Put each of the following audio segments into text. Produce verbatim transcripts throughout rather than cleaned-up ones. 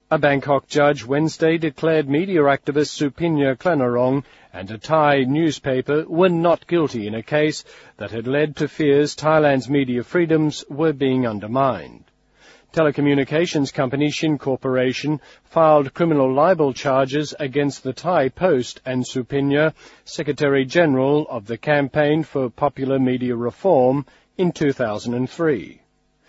A Bangkok judge Wednesday declared media activist Supinya Klenarong and a Thai newspaper were not guilty in a case that had led to fears Thailand's media freedoms were being undermined. Telecommunications company Shin Corporation filed criminal libel charges against the Thai Post and Supinya, Secretary-General of the Campaign for Popular Media Reform, in two thousand three.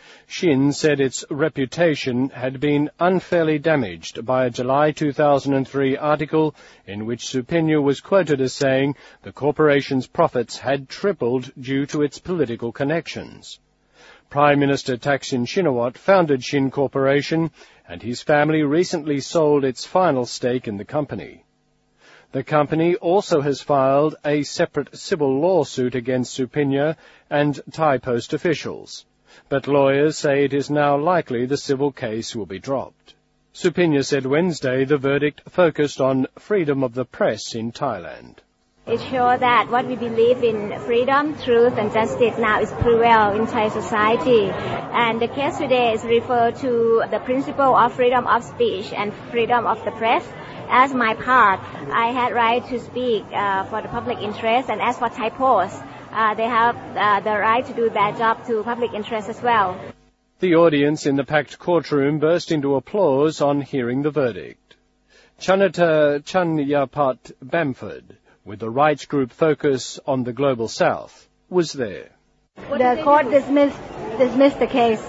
Shin said its reputation had been unfairly damaged by a July two thousand three article in which Supinya was quoted as saying the corporation's profits had tripled due to its political connections. Prime Minister Thaksin Shinawatra founded Shin Corporation, and his family recently sold its final stake in the company. The company also has filed a separate civil lawsuit against Supinya and Thai Post officials, but lawyers say it is now likely the civil case will be dropped. Supinya said Wednesday the verdict focused on freedom of the press in Thailand. It shows that what we believe in freedom, truth and justice now is prevail in Thai society. And the case today is referred to the principle of freedom of speech and freedom of the press. As my part, I had right to speak uh, for the public interest, and as for Thai Post, uh, they have uh, the right to do their job to public interest as well. The audience in the packed courtroom burst into applause on hearing the verdict. Chanata Chanyapat Bamford, with the rights group Focus on the Global South, was there. The court dismissed, dismissed the case.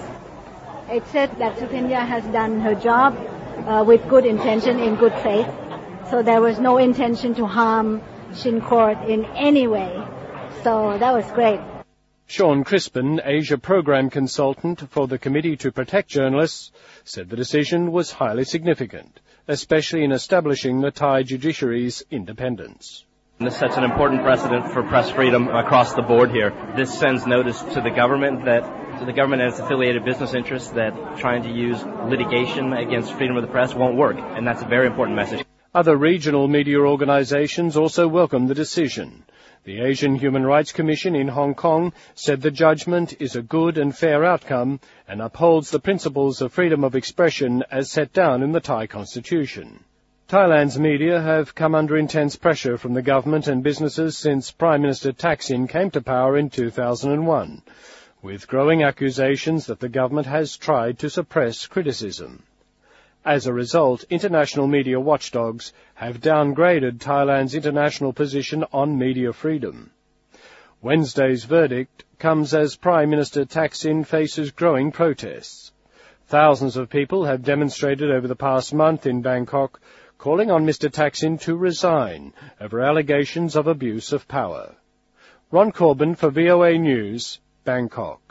It said that Supinya has done her job uh, with good intention, in good faith. So there was no intention to harm Shin Court in any way. So that was great. Sean Crispin, Asia Program Consultant for the Committee to Protect Journalists, said the decision was highly significant, especially in establishing the Thai judiciary's independence. This sets an important precedent for press freedom across the board here. This sends notice to the government that to the government and its affiliated business interests that trying to use litigation against freedom of the press won't work, and that's a very important message. Other regional media organizations also welcomed the decision. The Asian Human Rights Commission in Hong Kong said the judgment is a good and fair outcome and upholds the principles of freedom of expression as set down in the Thai Constitution. Thailand's media have come under intense pressure from the government and businesses since Prime Minister Thaksin came to power in two thousand one, with growing accusations that the government has tried to suppress criticism. As a result, international media watchdogs have downgraded Thailand's international position on media freedom. Wednesday's verdict comes as Prime Minister Thaksin faces growing protests. Thousands of people have demonstrated over the past month in Bangkok, calling on Mister Thaksin to resign over allegations of abuse of power. Ron Corbin for V O A News, Bangkok.